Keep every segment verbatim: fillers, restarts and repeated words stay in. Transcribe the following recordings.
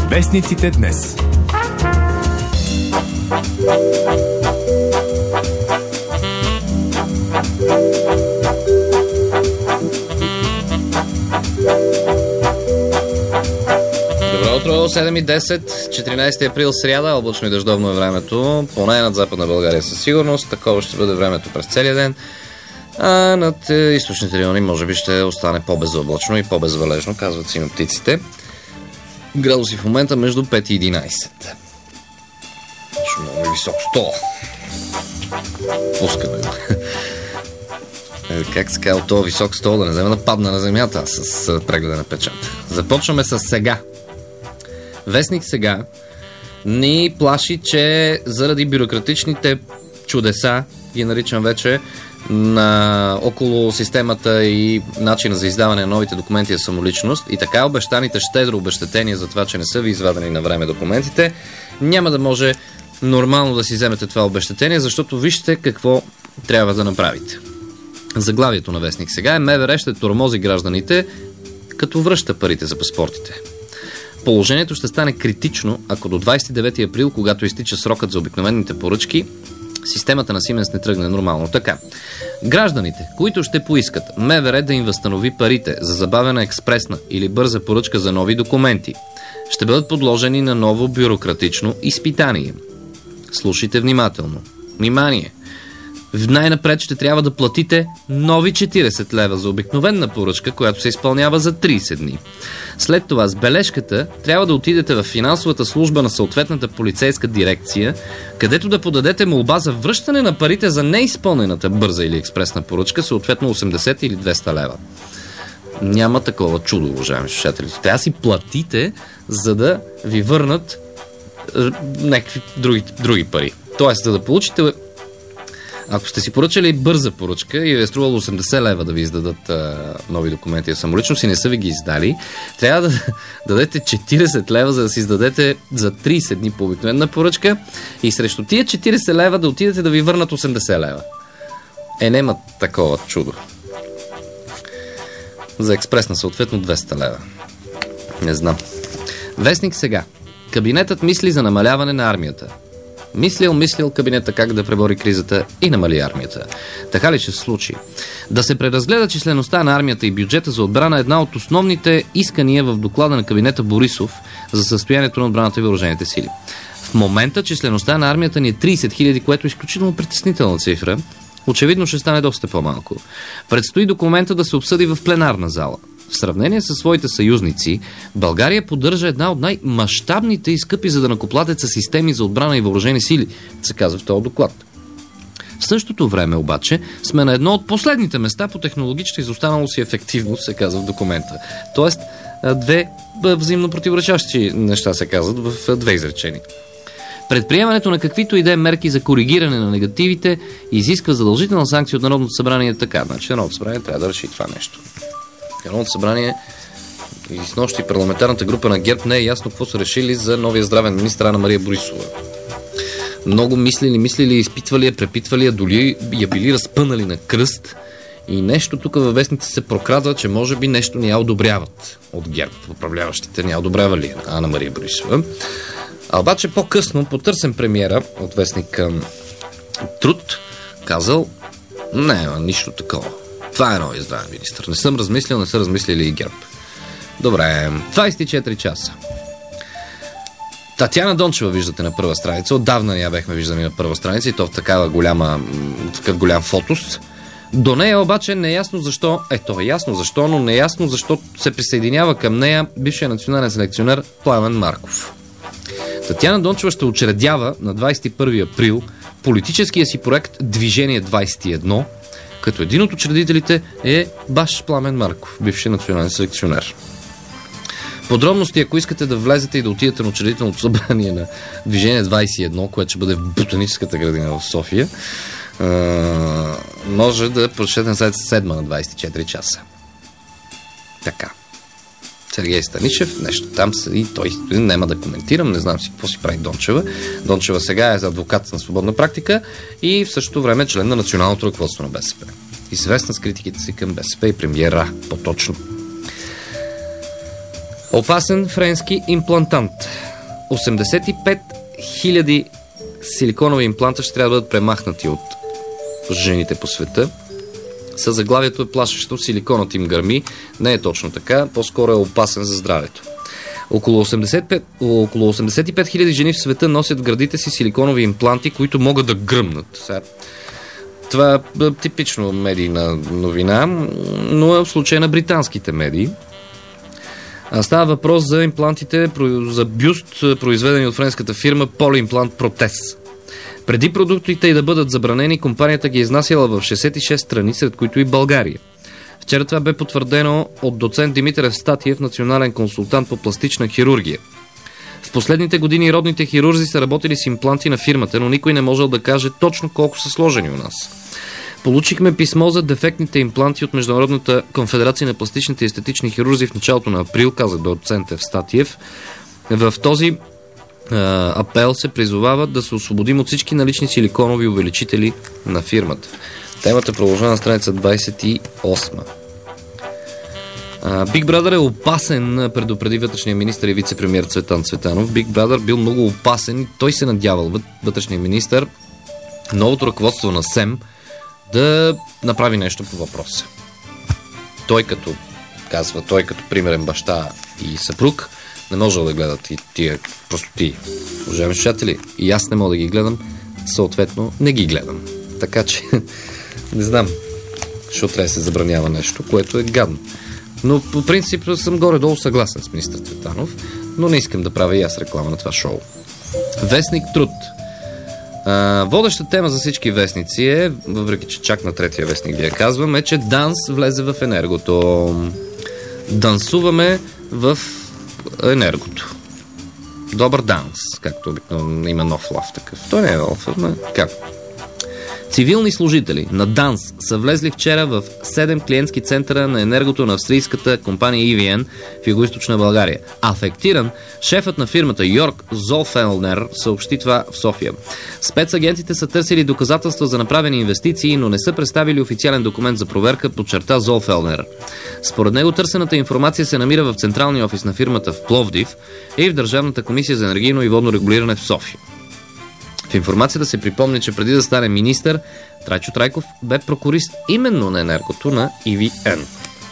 Вестниците днес. Добро утро, седем и десет, четиринайсети април, сряда, облачно и дъждовно е времето, поне над Западна България със сигурност, такова ще бъде времето през целия ден, а над източните райони може би ще остане по-безоблачно и по-безвалежно, казват синоптиците. Градуси в момента между пет и единайсет. Ще много ми висок стол. Пускаме. Как се казва този висок стол да не взема да падна на земята с прегледа на печата. Започваме с Сега. Вестник Сега ни плаши, че заради бюрократичните чудеса, ги наричам вече, на около системата и начина за издаване на новите документи за самоличност и така обещаните щедро обезщетения за това, че не са ви извадени на време документите, няма да може нормално да си вземете това обезщетение, защото вижте какво трябва да направите. Заглавието на Вестник Сега е: МВР ще тормози гражданите, като връща парите за паспортите. Положението ще стане критично, ако до двайсет и девети април, когато изтича срокът за обикновените поръчки, системата на Сименс не тръгне нормално. Така, гражданите, които ще поискат МВР да им възстанови парите за забавена експресна или бърза поръчка за нови документи, ще бъдат подложени на ново бюрократично изпитание. Слушайте внимателно. Внимание! Най-напред ще трябва да платите нови четирийсет лева за обикновена поръчка, която се изпълнява за трийсет дни. След това с бележката трябва да отидете в финансовата служба на съответната полицейска дирекция, където да подадете молба за връщане на парите за неизпълнената бърза или експресна поръчка, съответно осемдесет или двеста лева. Няма такова чудо, уважаеми слушатели. Трябва да си платите, за да ви върнат някакви други, други пари. Тоест, за да получите... Ако сте си поръчали бърза поръчка и ви е струвало осемдесет лева да ви издадат а, нови документи за самоличност и не са ви ги издали, трябва да дадете четирийсет лева, за да си издадете за трийсет дни по обикновена поръчка и срещу тия четирийсет лева да отидете да ви върнат осемдесет лева. Е, нема такова чудо. За експресна съответно двеста лева. Не знам. Вестник Сега. Кабинетът мисли за намаляване на армията. Мислил, мислил кабинета как да пребори кризата и намали армията. Така ли ще се случи? Да се преразгледа числеността на армията и бюджета за отбрана е една от основните искания в доклада на кабинета Борисов за състоянието на отбраната и въоръжените сили. В момента числеността на армията ни е трийсет хиляди, което е изключително притеснителна цифра. Очевидно ще стане доста по-малко. Предстои документа да се обсъди в пленарна зала. В сравнение със своите съюзници, България поддържа една от най-мащабните и скъпи за данъкоплатеца системи за отбрана и въоръжени сили, се казва в този доклад. В същото време обаче сме на едно от последните места по технологична изостаналост и ефективност, се казва в документа. Тоест, две взаимно противоречащи неща се казват в две изречения. Предприемането на каквито и да е мерки за коригиране на негативите изисква задължителна санкция от Народното събрание. Така, значи Народното събрание трябва да реши това нещо. Народното събрание и с нощи парламентарната група на ГЕРБ не е ясно какво са решили за новия здравен министър Анна Мария Борисова. Много мислили, мислили, изпитвали я, препитвали я, доли я били разпънали на кръст и нещо тук във вестници се прокрадва, че може би нещо не я одобряват от ГЕРБ. Управляващите не я одобрявали Анна Мария Борисова. А обаче по-късно потърсен премиера от вестник Труд казал: не, нищо такова. Това е новия здравен министър. Не съм размислил, не са размислили и ГЕРБ. Добре, двайсет и четири часа. Татяна Дончева виждате на първа страница. Отдавна я бехме виждани на първа страница и то в такава голяма, такъв голям фотос. До нея обаче неясно защо, ето е ясно защо, но неясно защо се присъединява към нея бившия национален селекционер Пламен Марков. Татяна Дончева ще учредява на двайсет и първи април политическия си проект Движение двайсет и едно, като един от учредителите е баш Пламен Марков, бивши национален селекционер. Подробности, ако искате да влезете и да отидете на учредителното събрание на Движение двайсет и едно, което ще бъде в Ботаническата градина в София, може да прочетете на сайта седма на двайсет и четири часа. Така. Сергей Станишев, нещо там и той няма да коментирам, не знам си какво си прави Дончева. Дончева сега е адвокат на свободна практика и в същото време член на националното ръководство на БСП. Известна с критиките си към БСП и премиера, по-точно. Опасен френски имплантант. осемдесет и пет хиляди силиконови импланта ще трябва да бъдат премахнати от жените по света. Със заглавието е плашещо, силиконът им гърми. Не е точно така, по-скоро е опасен за здравето. Около осемдесет и пет, около осемдесет и пет хиляди жени в света носят в гърдите си силиконови импланти, които могат да гръмнат. Сега, това е типично медийна новина, но е в случая на британските медии. Става въпрос за имплантите за бюст, произведени от френската фирма Полиимплант Протез. Преди продуктите и да бъдат забранени, компанията ги е изнасяла в шейсет и шест страни, сред които и България. Вчера това бе потвърдено от доцент Димитър Евстатиев, национален консултант по пластична хирургия. В последните години родните хирурзи са работили с импланти на фирмата, но никой не можел да каже точно колко са сложени у нас. Получихме писмо за дефектните импланти от Международната конфедерация на пластичните и естетични хирурзи в началото на април, каза доцент Евстатиев. В този а, апел се призовава да се освободим от всички налични силиконови увеличители на фирмата. Темата продължава на страница двадесет и осма. Big Brother е опасен, предупреди вътрешния министър и вице-премиер Цветан Цветанов. Big Brother бил много опасен и той се надявал, вътрешния министър, новото ръководство на СЕМ да направи нещо по въпроса. Той като, казва, той като примерен баща и съпруг, не може да гледат и тия простоти. Уважаеми слушатели, и аз не мога да ги гледам, съответно не ги гледам. Така че, не знам, защото трябва да се забранява нещо, което е гадно. Но по принцип съм горе-долу съгласен с министър Цветанов, но не искам да правя и аз реклама на това шоу. Вестник Труд. А, водеща тема за всички вестници е, въпреки че чак на третия вестник ви я казвам, е, че ДАНС влезе в енергото. Дансуваме в енергото. Добър ДАНС, както обикновено има нов лав такъв. Той не е нов, но как? Цивилни служители на ДАНС са влезли вчера в седем клиентски центъра на енергото на австрийската компания И Ви Ен в югоизточна България. Афектиран, шефът на фирмата Йорк Золфелнер съобщи това в София. Спецагентите са търсили доказателства за направени инвестиции, но не са представили официален документ за проверка, подчерта Золфелнер. Според него търсената информация се намира в централния офис на фирмата в Пловдив и в Държавната комисия за енергийно и водно регулиране в София. В информацията се припомня, че преди да стане министър, Трайчо Трайков бе прокурист именно на енергото на И Ви Ен.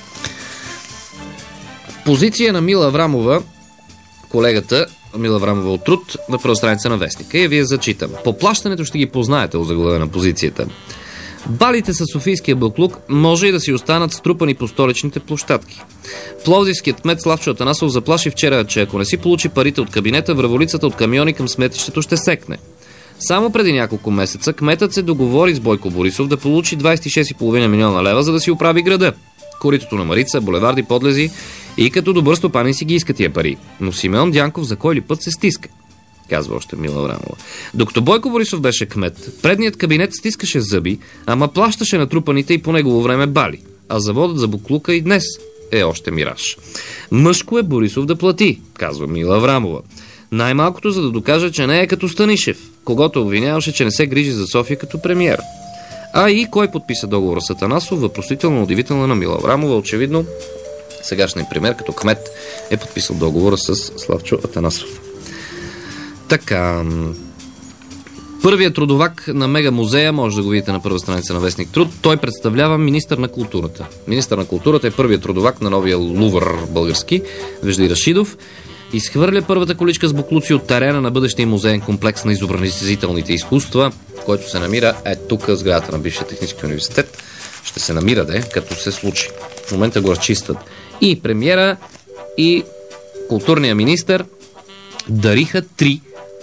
Позиция на Мила Аврамова, колегата Мила Аврамова от Труд, на първа страница на вестника. И вие зачитам. По плащането ще ги познаете от заглавия на позицията. Балите със Софийския буклук може и да си останат струпани по столичните площадки. Пловдивският кмет Славчо Атанасов заплаши вчера, че ако не си получи парите от кабинета, връволицата от камиони към сметището ще секне. Само преди няколко месеца кметът се договори с Бойко Борисов да получи двадесет и шест и половина милиона лева, за да си оправи града. Коритото на Марица, булеварди, подлези и като добър стопанин си ги иска тия пари. Но Симеон Дянков за кой ли път се стиска, казва още Мила Аврамова. Докато Бойко Борисов беше кмет, предният кабинет стискаше зъби, ама плащаше натрупаните и по негово време бали. А заводът за буклука и днес е още мираж. Мъжко е Борисов да плати, казва Мила Аврамова. Най-малкото, за да докаже, че не е като Станишев, когото обвиняваше, че не се грижи за София като премиер. А и кой подписа договора с Атанасов? Въпросително удивително на Мила Аврамова. Очевидно, сегашният премиер като кмет е подписал договора с Славчо Атанасов. Така, първият трудовак на Мега музея, може да го видите на първа страница на вестник Труд, той представлява министър на културата. Министър на културата е първият трудовак на новия Лувър български, Вежди Рашидов. Изхвърля първата количка с буклуци от терена на бъдещия музеен комплекс на изобразителните изкуства, който се намира е тук, сградата на бившия технически университет. Ще се намира, де, като се случи. В момента го разчистват. И премиера, и културния министър дариха три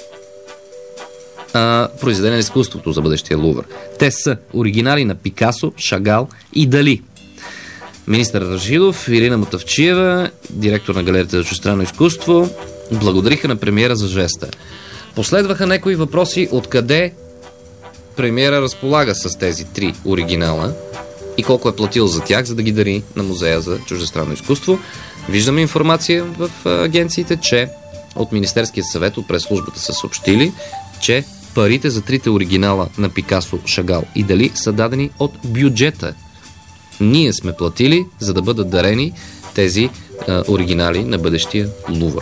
а, произведения на изкуството за бъдещия Лувър. Те са оригинали на Пикасо, Шагал и Дали. Министър Рашидов, Ирина Мутавчиева, директор на галерията за чуждестранно изкуство, благодариха на премиера за жеста. Последваха някои въпроси откъде премиера разполага с тези три оригинала и колко е платил за тях, за да ги дари на музея за чуждестранно изкуство. Виждаме информация в агенциите, че от Министерския съвет, от прес-службата са съобщили, че парите за трите оригинала на Пикасо, Шагал и Дали са дадени от бюджета. Ние сме платили, за да бъдат дарени тези а, оригинали на бъдещия Лувър.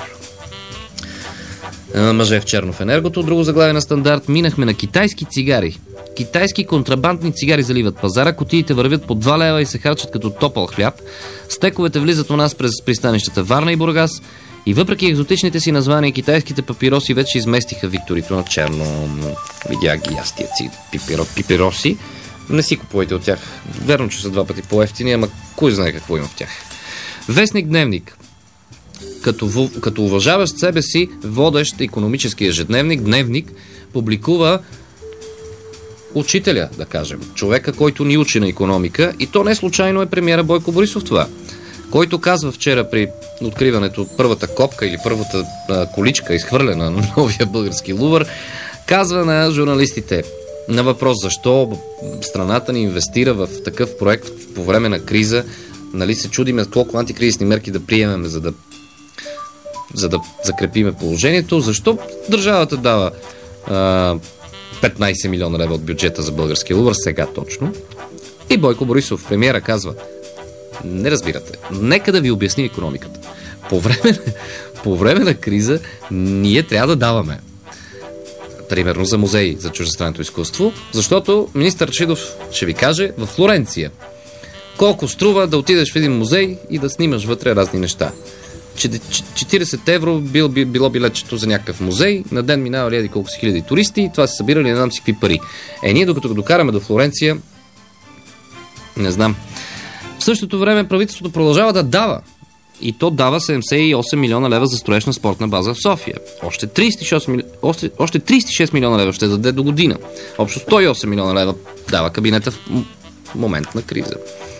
А, мъже в черно в енергото. Друго заглавие на Стандарт. Минахме на китайски цигари. Китайски контрабандни цигари заливат пазара, кутиите вървят по два лева и се харчат като топъл хляб. Стековете влизат у нас през пристанищата Варна и Бургас и въпреки екзотичните си названия, китайските папироси вече изместиха Викторито на черно. Видях ги аз тия ци пипиро, пипироси. Не си купувайте от тях. Верно, че са два пъти по-ефтини, ама кой знае какво има в тях. Вестник Дневник. Като, като уважаващ себе си, водещ икономически ежедневник, Дневник публикува учителя, да кажем, човека, който ни учи на икономика, и то не случайно е премиера Бойко Борисов това, който казва вчера при откриването първата копка или първата а, количка, изхвърлена на новия български Лувър, казва на журналистите на въпрос защо страната ни инвестира в такъв проект по време на криза, нали се чудиме колко антикризисни мерки да приемеме, за да за да закрепиме положението, защо държавата дава а, петнайсет милиона лева от бюджета за българския Лувър сега точно. И Бойко Борисов, премиера, казва: не разбирате, нека да ви обясни икономиката. По време, по време на криза ние трябва да даваме. Примерно за музеи за чуждестранното изкуство, защото министър Рашидов ще ви каже във Флоренция колко струва да отидеш в един музей и да снимаш вътре разни неща. четирийсет евро бил, било билетчето за някакъв музей, на ден минавали еди колко си хиляди туристи и това се събирали не знам си какви пари. Е, ние докато го докараме до Флоренция, не знам. В същото време правителството продължава да дава. И то дава седемдесет и осем милиона лева за строеж на спортна база в София. Още трийсет и шест, още, още трийсет и шест милиона лева ще даде до година. Общо сто и осем милиона лева дава кабинета в момент на криза.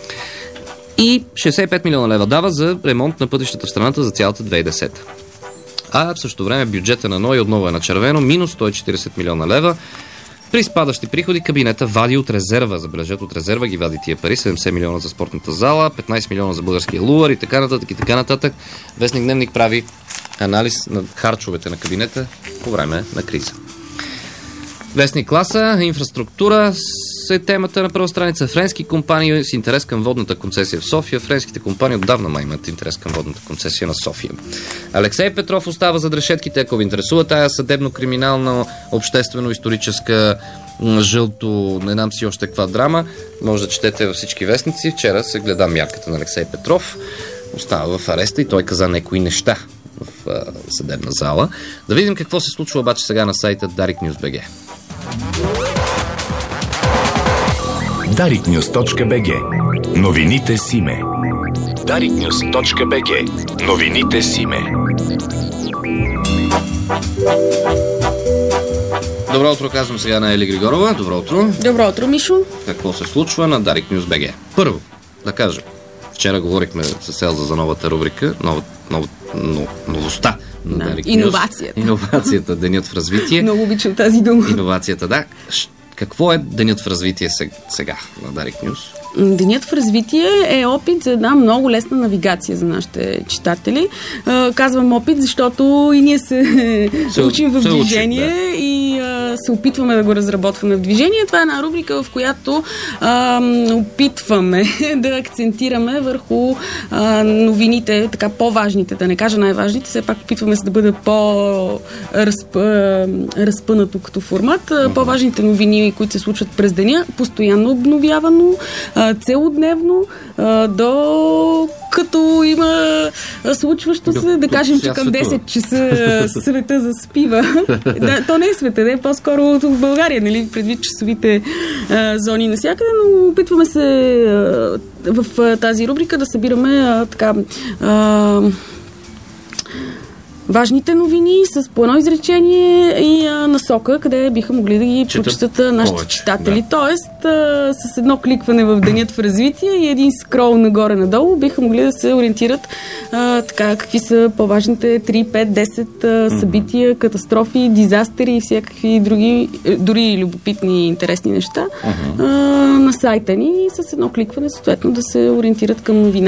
И шейсет и пет милиона лева дава за ремонт на пътищата в страната за цялата две хиляди и десета. А в същото време бюджета на НОИ отново е на червено, минус сто и четирийсет милиона лева. При спадащи приходи кабинета вади от резерва, забележат, от резерва ги вади тия пари, седемдесет милиона за спортната зала, петнайсет милиона за българския Лувър и така нататък и така нататък. Вестник Дневник прави анализ на харчовете на кабинета по време на криза. Вестник Класа, инфраструктура е темата на първа страница. Френски компании с интерес към водната концесия в София. Френските компании отдавна ма имат интерес към водната концесия на София. Алексей Петров остава зад решетките. Ако ви интересува тая съдебно-криминална, обществено-историческа, жълто, не знам си още каква драма, може да четете във всички вестници. Вчера се гледа мярката на Алексей Петров. Остава в ареста и той каза някои неща в а, съдебна зала. Да видим какво се случва обаче сега на сайта дарик нюз точка би джи. дарик нюз точка би джи. Новините с име. дарик нюз точка би джи. Новините с име. Добро утро, казвам сега на Ели Григорова. Добро утро. Добро утро, Мишо. Какво се случва на дарик нюз точка би джи? Първо, да кажа, вчера говорихме с Елза за новата рубрика, нова, нова, но, новостта на да, Дарик иновацията. Нюз. Иновацията, денят в развитие. Много обичам тази дума. Иновацията, да. Какво е денят в развитие сега на Дарик Нюз? Денят в развитие е опит за една много лесна навигация за нашите читатели. Казвам опит, защото и ние се, се учим в се движение учим, да. и а, се опитваме да го разработваме в движение. Това е една рубрика, в която а, опитваме да акцентираме върху а, новините, така по-важните, да не кажа най-важните, все пак опитваме се да бъде по-разпънато като формат. Uh-huh. По-важните новини, които се случват през деня, постоянно обновявано, целодневно, а, до като има случващо се, до, да кажем, че към десет часа света заспива. Да, то не е света, не е по-скоро в България, нали, предвид часовите а, зони навсякъде, но опитваме се а, в а, тази рубрика да събираме а, така а, важните новини с по едно изречение и а, насока, къде биха могли да ги прочитат нашите повече, читатели. Да. Тоест, а, с едно кликване в денят в развитие и един скрол нагоре-надолу биха могли да се ориентират а, така, какви са по-важните три, пет, десет а, събития, катастрофи, дизастери и всякакви други, дори любопитни и интересни неща uh-huh. а, на сайта ни и с едно кликване съответно да се ориентират към новината.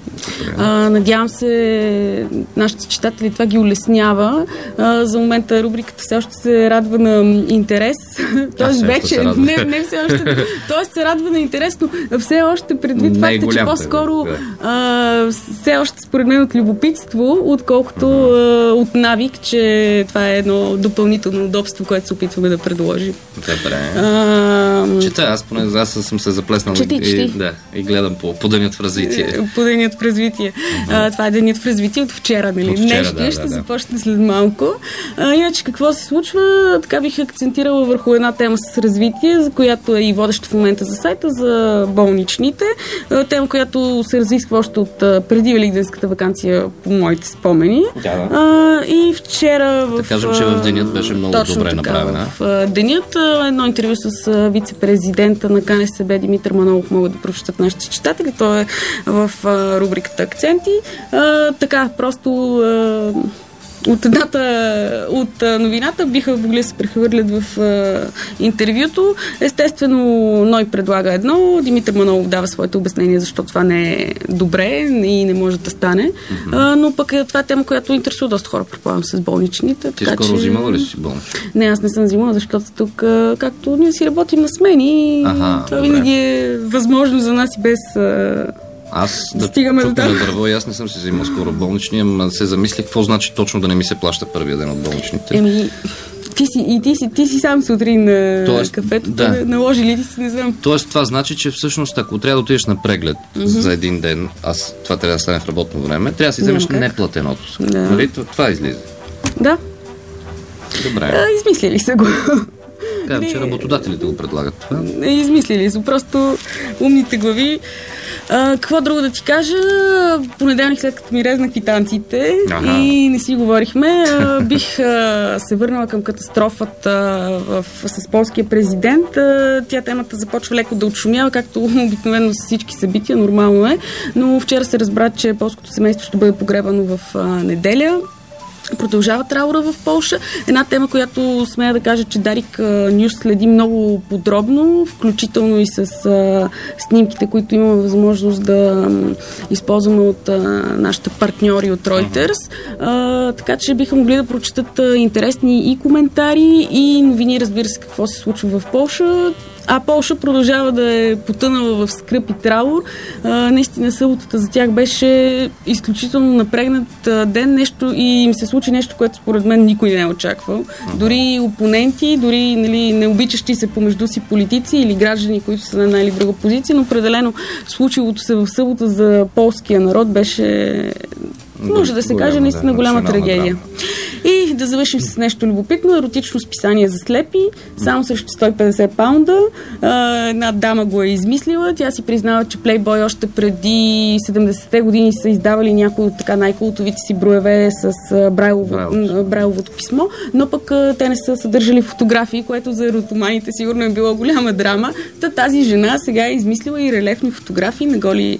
А, надявам се, нашите читатели това ги улеснява. А, за момента рубриката все още се радва на интерес. Тоест вече, не, не все още. Тоест се радва на интерес, но все още предвид факта, че по-скоро а, все още според мен от любопитство, отколкото uh-huh. а, от навик, че това е едно допълнително удобство, което се опитваме да предложим. Добре. А, Чета, аз поне аз съм се заплеснал чети, и, чети. Да, и гледам по, по денят в развитие. По денят в развитие. Uh-huh. А, това е денят в развитие от вчера, нали? От вчера, Нещо да, ще да, да. започне след малко. А, иначе какво се случва? Така бих акцентирала върху една тема с развитие, за която е и водеща в момента за сайта, за болничните. А, тема, която се разисква още от а, преди великденската ваканция, по моите спомени. Да, да. А, и вчера в... Да кажем, че в денят беше много точно добре така, направена. В а, денят а, едно интервю с а, вице-президента на КНСБ Димитър Манолов могат да прочитат нашите читатели. Той е в а, рубриката Акценти. А, така, просто а, от едната, от а, новината биха могли да се прехвърлят в а, интервюто. Естествено, Ной предлага едно, Димитър Манолов дава своите обяснения, защо това не е добре и не може да стане. Mm-hmm. А, но пък това е тема, която интересува доста хора, предполагам, с болничните. Ти така, скоро че... взимала ли си болнични? Не, аз не съм взимала, защото тук, а, както ние си работим на смени, Аха, това добре. винаги е възможно за нас и без... А, Аз да стигаме чупим до там. на дърво и аз не съм си взимал скоро болнични, ама се замислих какво значи точно да не ми се плаща първия ден от болничните. Еми, ти си, и ти си, ти си сам сутрин на Тоест, кафето, да. наложи ли ти си, не знам. Тоест това значи, че всъщност ако трябва да отидеш на преглед mm-hmm. за един ден, аз това трябва да стане в работно време, трябва да си вземеш неплатеното. Да. Нали? Това излиза. Да. Добре. А, измислили са го. Казвам, че работодателите го предлагат това. Измислили са. Просто умните глави. А, какво друго да ти кажа? Понеделник, след като ми резнах квитанциите Аха. и не си говорихме, а, бих а, се върнала към катастрофата в, с полския президент. А, тя темата започва леко да отшумява, както обикновено с всички събития, нормално е. Но вчера се разбра, че полското семейство ще бъде погребано в а, неделя. Продължава траура в Полша. Една тема, която смея да кажа, че Дарик Нюс следи много подробно, включително и с а, снимките, които имаме възможност да м, използваме от а, нашите партньори от Reuters. А, така че биха могли да прочитат а, интересни и коментари, и новини, разбира се, какво се случва в Полша. А Полша продължава да е потънала в скръп и траур. А, наистина съботата за тях беше изключително напрегнат а, ден, нещо, и им се случи нещо, което според мен никой не е очаквал. Дори опоненти, дори нали, необичащи се помежду си политици или граждани, които са на една или друга позиция, но определено случилото се в събота за полския народ беше... Може да се каже наистина голяма трагедия. И да завършим с нещо любопитно. Еротично списание за слепи, само срещу сто и петдесет паунда. А, една дама го е измислила. Тя си признава, че Playboy още преди седемдесетте години са издавали някои от така най-култовите си броеве с брайлово, брайловото писмо, но пък а, те не са съдържали фотографии, което за еротоманите сигурно е било голяма драма. Та тази жена сега е измислила и релефни фотографии на голи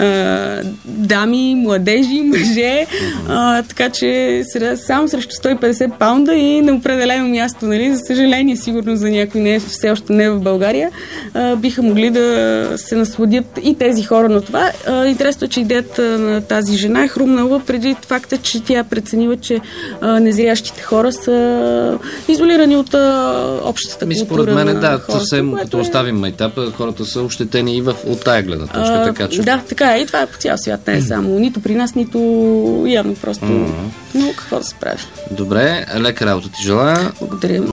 а, дами, младежи, мъже. А, така че само срещу сто и петдесет паунда и на определено място, нали, за съжаление, сигурно за някой не, все още не в България, а, биха могли да се насладят и тези хора на това. А, интересно е, че идеята на тази жена е хрумнала преди факта, че тя преценила, че а, незрящите хора са изолирани от а, общата Ми, култура. според мен, да, хората, съвсем като е... оставим майтапа, хората са ощетени и в, от тая гледна точка, А, така че... Да, така е. И това е по цял свят. Не е само нито при нас, нито явно просто. Mm-hmm. Но какво да се прави? Добре, лека работа ти желая. Благодаря.